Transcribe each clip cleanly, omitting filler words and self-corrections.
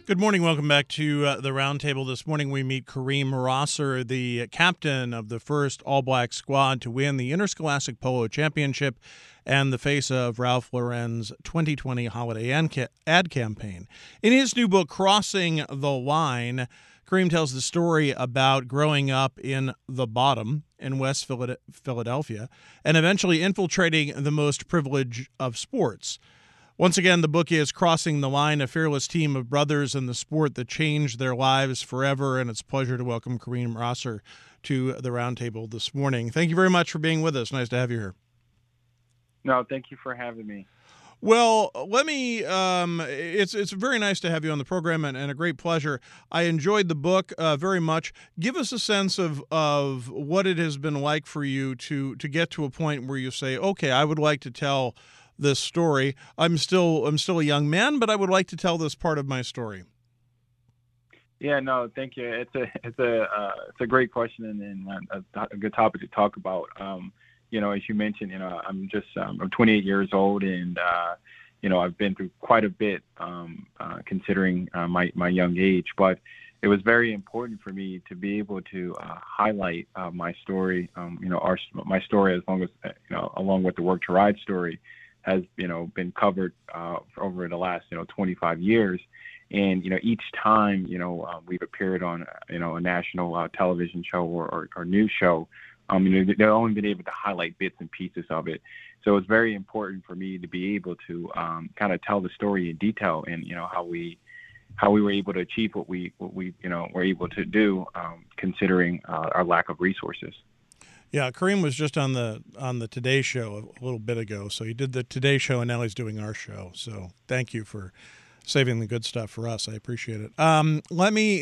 Good morning. Welcome back to the Roundtable. This morning we meet Kareem Rosser, the captain of the first All-Black squad to win the Interscholastic Polo Championship and the face of Ralph Lauren's 2020 holiday ad campaign. In his new book, Crossing the Line, Kareem tells the story about growing up in the bottom in West Philadelphia and eventually infiltrating the most privileged of sports. Once again, the book is Crossing the Line, a fearless team of brothers in the sport that changed their lives forever, and it's a pleasure to welcome Kareem Rosser to the Roundtable this morning. Thank you very much for being with us. Nice to have you here. No, thank you for having me. Well, it's very nice to have you on the program and a great pleasure. I enjoyed the book very much. Give us a sense of what it has been like for you to get to a point where you say, okay, I would like to tell this story. I'm still a young man, but I would like to tell this part of my story. Yeah, no, thank you. It's a great question and a good topic to talk about. As you mentioned, I'm 28 years old and I've been through quite a bit considering my young age, but it was very important for me to be able to highlight my story. My story, along with the Work to Ride story, has been covered over the last 25 years, and each time we've appeared on a national television show or news show, they've only been able to highlight bits and pieces of it. So it's very important for me to be able to kind of tell the story in detail and how we were able to achieve what we were able to do, considering our lack of resources. Yeah, Kareem was just on the Today Show a little bit ago. So he did the Today Show, and now he's doing our show. So thank you for saving the good stuff for us. I appreciate it. Let me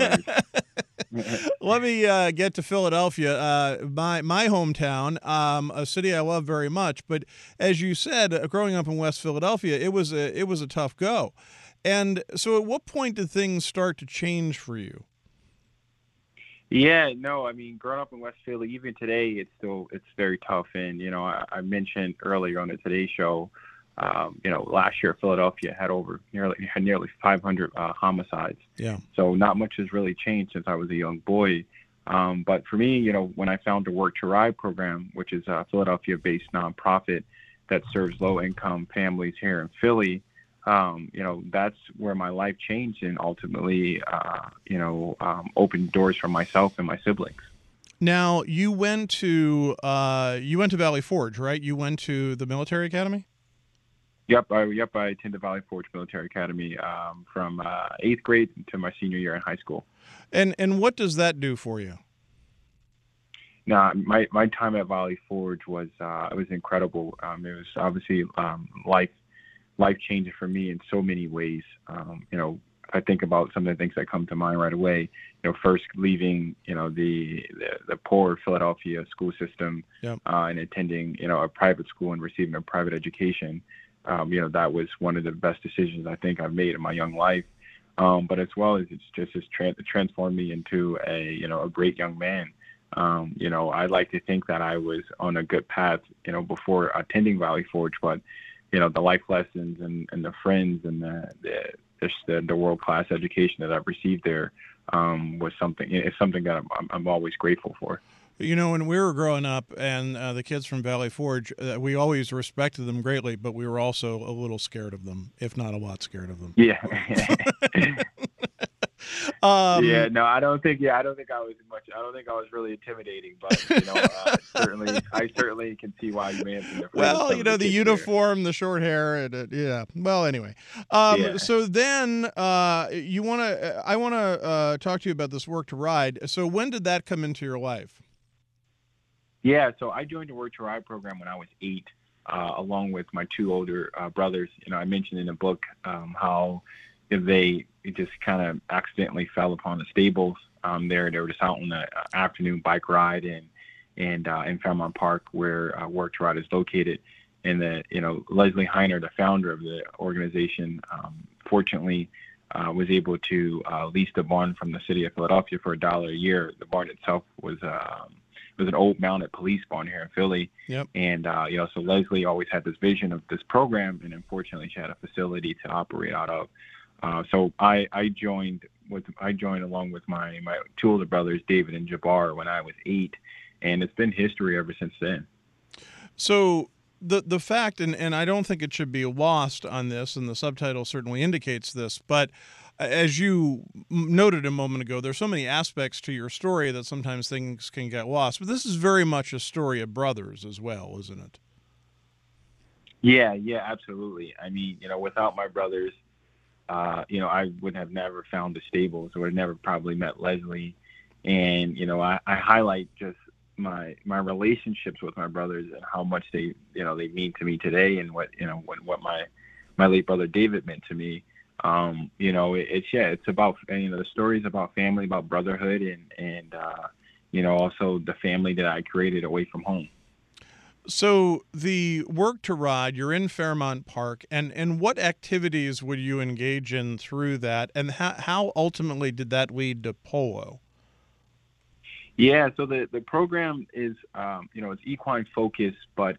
get to Philadelphia, my hometown, a city I love very much. But as you said, growing up in West Philadelphia, it was a tough go. And so, at what point did things start to change for you? Yeah, no, I mean, growing up in West Philly, even today, it's very tough. And, I mentioned earlier on the Today Show, last year Philadelphia had nearly 500 homicides. Yeah. So not much has really changed since I was a young boy. But for me, when I found the Work to Ride program, which is a Philadelphia-based nonprofit that serves low-income families here in Philly, that's where my life changed and ultimately, opened doors for myself and my siblings. Now, you went to Valley Forge, right? You went to the military academy? Yep, I attended Valley Forge Military Academy from 8th grade to my senior year in high school. And what does that do for you? Now, my time at Valley Forge was incredible. It was obviously life changing for me in so many ways. I think about some of the things that come to mind right away. First leaving, the poor Philadelphia school system, yep. And attending, a private school and receiving a private education. That was one of the best decisions I think I've made in my young life. But as well as it transformed me into a great young man. I like to think that I was on a good path, before attending Valley Forge, but the life lessons and the friends and the world-class education that I've received there was something that I'm always grateful for. When we were growing up and the kids from Valley Forge, we always respected them greatly, but we were also a little scared of them, if not a lot scared of them. Yeah. I don't think I was really intimidating, but I certainly can see why you may have been afraid. Well, the uniform, there. The short hair, and yeah. Well, anyway, So then I want to talk to you about this Work to Ride. So when did that come into your life? Yeah, so I joined the Work to Ride program when I was 8, along with my 2 older brothers. I mentioned in the book how they just kind of accidentally fell upon the stables. They were just out on an afternoon bike ride in Fairmount Park, where Work to Ride is located. And Leslie Heiner, the founder of the organization, fortunately was able to lease the barn from the city of Philadelphia for $1 a year. The barn itself was an old mounted police barn here in Philly. Yep. And, so Leslie always had this vision of this program, and unfortunately she had a facility to operate out of. So I joined along with my two older brothers, David and Jabbar, when I was 8, and it's been history ever since then. So the fact, and I don't think it should be lost on this, and the subtitle certainly indicates this, but as you noted a moment ago, there's so many aspects to your story that sometimes things can get lost. But this is very much a story of brothers as well, isn't it? Yeah, absolutely. I mean, without my brothers, I would have never found the stables, or would have never probably met Leslie. And I highlight just my relationships with my brothers and how much they mean to me today, and what my late brother David meant to me. It's about, the stories about family, about brotherhood, and also the family that I created away from home. So the Work to Ride, you're in Fairmount Park, and what activities would you engage in through that, and how ultimately did that lead to polo? Yeah, so the program is it's equine focused, but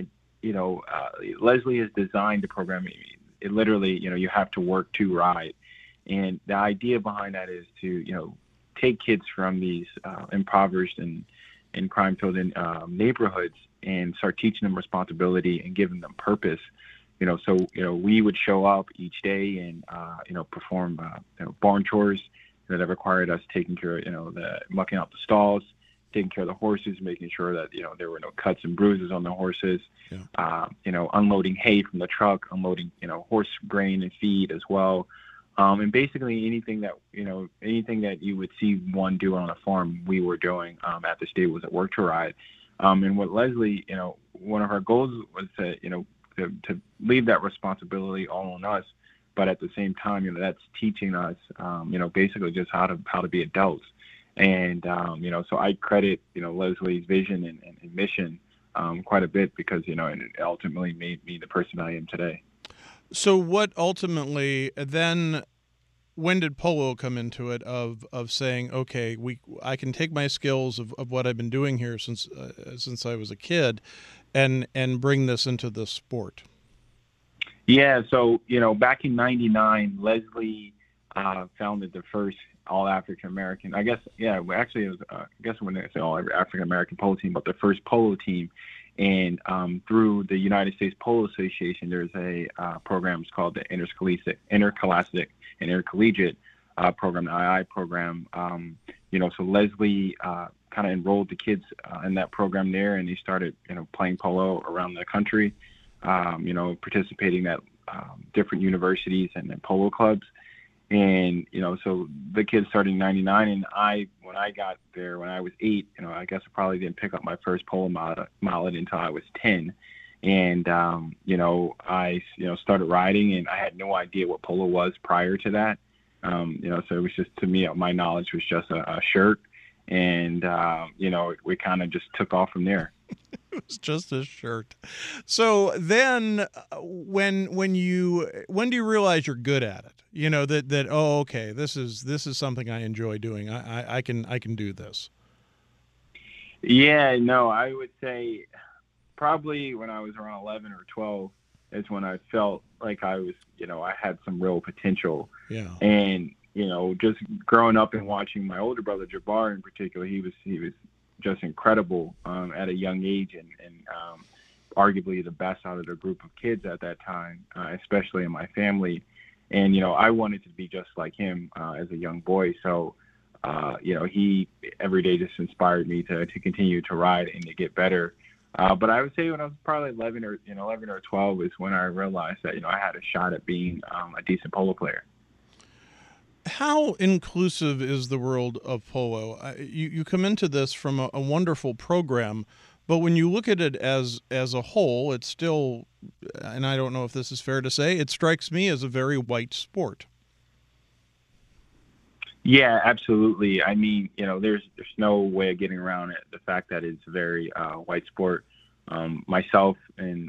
Leslie has designed the program. It literally, you have to work to ride, and the idea behind that is to take kids from these impoverished and crime-filled neighborhoods and start teaching them responsibility and giving them purpose. So we would show up each day and perform barn chores that required us taking care of the mucking out the stalls, taking care of the horses, making sure that there were no cuts and bruises on the horses. Yeah. Unloading hay from the truck, unloading horse grain and feed as well. And basically anything that you would see one do on a farm, we were doing at the stables at Work to Ride. And what Leslie, one of her goals was to leave that responsibility all on us, but at the same time, that's teaching us, basically just how to be adults. And so I credit Leslie's vision and mission quite a bit, because it ultimately made me the person I am today. So what ultimately then, when did polo come into it, of saying, okay, I can take my skills of what I've been doing here since I was a kid and bring this into the sport? Yeah, so back in '99, Leslie founded the first all African American. I guess, yeah, actually it was I guess when they say all African American polo team, but the first polo team. And through the United States Polo Association, there's a program. It's called the Interscholastic and Intercollegiate program, the II program. So Leslie kind of enrolled the kids in that program there, and they started playing polo around the country. Participating at different universities and polo clubs. And, so the kids started in '99, and when I got there, when I was 8, I guess I probably didn't pick up my first polo mallet until I was 10. And, I, started riding, and I had no idea what polo was prior to that. So it was just, to me, my knowledge was just a shirt. And, we kind of just took off from there. It was just a shirt. So then, when do you realize you're good at it? That oh, okay, this is something I enjoy doing. I can do this. Yeah, no, I would say probably when I was around 11 or 12 is when I felt like I was, I had some real potential. Yeah. And just growing up and watching my older brother Jabbar in particular, he was just incredible at a young age, and arguably the best out of the group of kids at that time, especially in my family. And I wanted to be just like him as a young boy. So he every day just inspired me to continue to ride and to get better. But I would say when I was probably 11 or 12 is when I realized that I had a shot at being a decent polo player. How inclusive is the world of polo? You come into this from a wonderful program, but when you look at it as a whole, it's still, and I don't know if this is fair to say, it strikes me as a very white sport. Yeah, absolutely. I mean, there's no way of getting around it. The fact that it's a very white sport. Myself and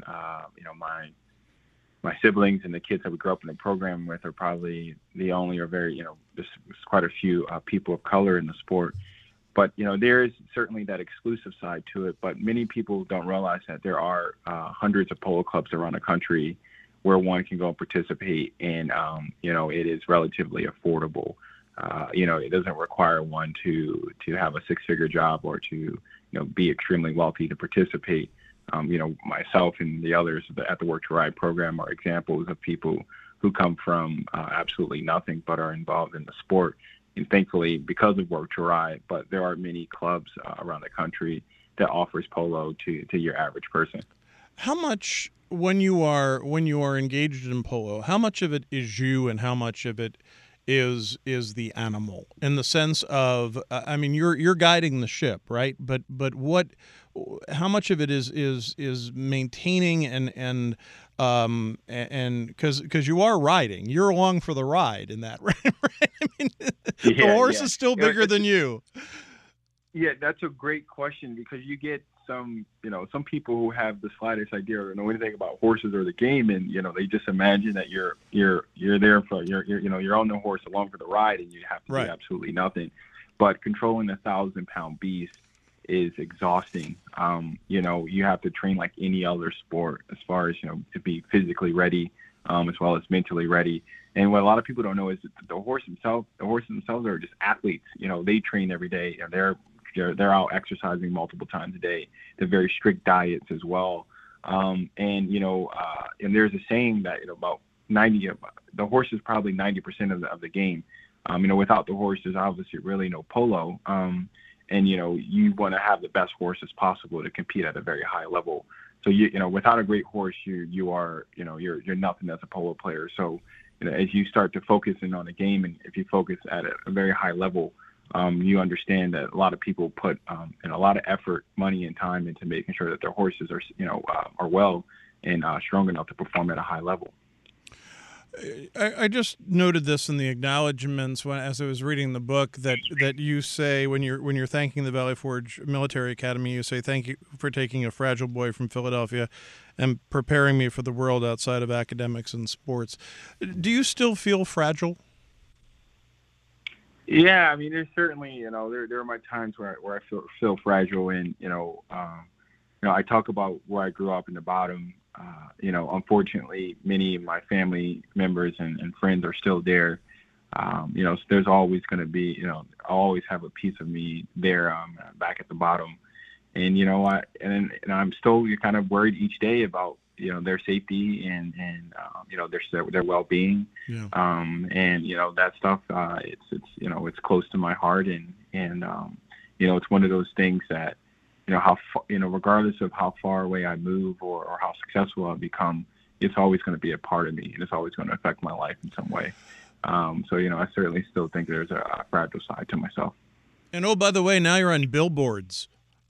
my siblings and the kids that we grew up in the program with are probably the only, or very, there's quite a few people of color in the sport. But, there is certainly that exclusive side to it. But many people don't realize that there are hundreds of polo clubs around the country where one can go and participate, and it is relatively affordable. It doesn't require one to have a six-figure job or to be extremely wealthy to participate. Myself and the others at the Work to Ride program are examples of people who come from absolutely nothing but are involved in the sport. And thankfully, because of Work to Ride, but there are many clubs around the country that offers polo to your average person. How much, when you are engaged in polo, how much of it is you and how much of it is the animal, in the sense of, you're guiding the ship, right? But how much of it is maintaining and because you are riding, you're along for the ride in that, right? The horse is still bigger than you. Yeah, that's a great question, because you get some people who have the slightest idea or know anything about horses or the game, and they just imagine that you're there for you're on the horse along for the ride, and you have to do absolutely nothing. But controlling a 1,000-pound beast is exhausting. You have to train like any other sport, as far as to be physically ready, as well as mentally ready. And what a lot of people don't know is that the horses themselves are just athletes. They train every day, and they're out exercising multiple times a day. They're very strict diets as well. And there's a saying that about the horse is probably 90% of the game. Without the horse, there's obviously really no polo. And you want to have the best horses possible to compete at a very high level. So without a great horse, you're nothing as a polo player. So as you start to focus in on a game, and if you focus at a very high level, you understand that a lot of people put a lot of effort, money, and time into making sure that their horses are well and strong enough to perform at a high level. I just noted this in the acknowledgments as I was reading the book, that you say when you're thanking the Valley Forge Military Academy, you say, "Thank you for taking a fragile boy from Philadelphia and preparing me for the world outside of academics and sports." Do you still feel fragile? Yeah, there's certainly there are my times where I feel fragile, and I talk about where I grew up in the bottom. Unfortunately, many of my family members and friends are still there. So there's always going to be, I'll always have a piece of me there back at the bottom. And, I'm still kind of worried each day about, their safety and their well-being. Yeah. That stuff, it's close to my heart. And it's one of those things that, regardless of how far away I move or how successful I become, it's always going to be a part of me, and it's always going to affect my life in some way. So I certainly still think there's a fragile side to myself. And by the way, now you're on billboards.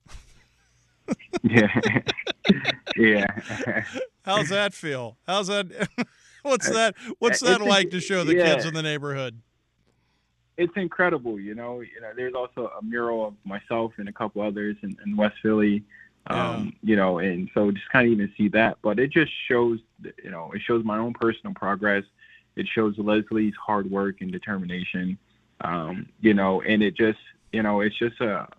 Yeah. Yeah. How's that feel? How's that? What's that like to show the kids in the neighborhood? It's incredible, There's also a mural of myself and a couple others in West Philly, and so just kind of even see that. But it just shows, it shows my own personal progress. It shows Leslie's hard work and determination, and it just, it's just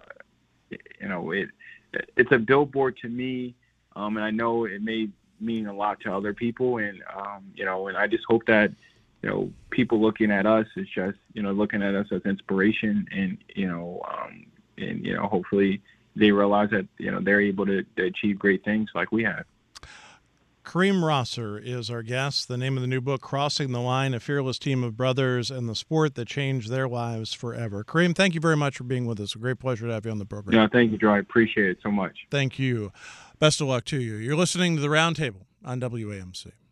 it's a billboard to me, and I know it may mean a lot to other people, and and I just hope that people looking at us is just, looking at us as inspiration, and, hopefully they realize that, they're able to achieve great things like we have. Kareem Rosser is our guest. The name of the new book, Crossing the Line, A Fearless Team of Brothers and the Sport That Changed Their Lives Forever. Kareem, thank you very much for being with us. A great pleasure to have you on the program. No, thank you, Joe. I appreciate it so much. Thank you. Best of luck to you. You're listening to The Roundtable on WAMC.